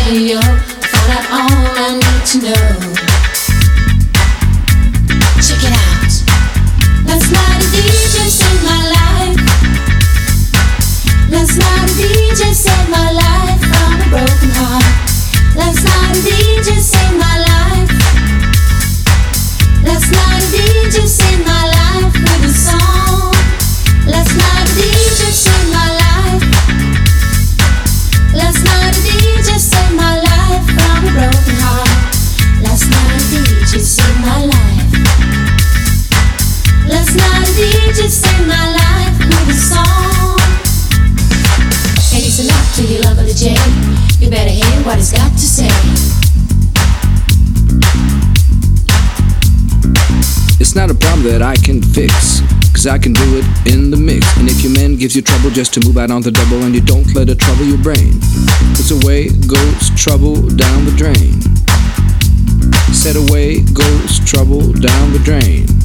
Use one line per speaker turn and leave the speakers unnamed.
radio. Found out all I need to know. Check it out. Last night a DJ saved my life. Last night a DJ saved my life from a broken heart. Last night a DJ saved my life. Last night a DJ saved my life with a song. Last night a DJ saved my life. Last night a DJ saved my life from a broken heart. Last night a DJ saved my life. Last night a DJ saved my life with a song. And it's a lot to your lover, the J. You better hear what he's got to say.
It's not a problem that I can fix, 'cause I can do it in the mix. And if your man gives you trouble just to move out on the double, and you don't let it trouble your brain, 'cause away goes trouble down the drain. Said away goes trouble down the drain.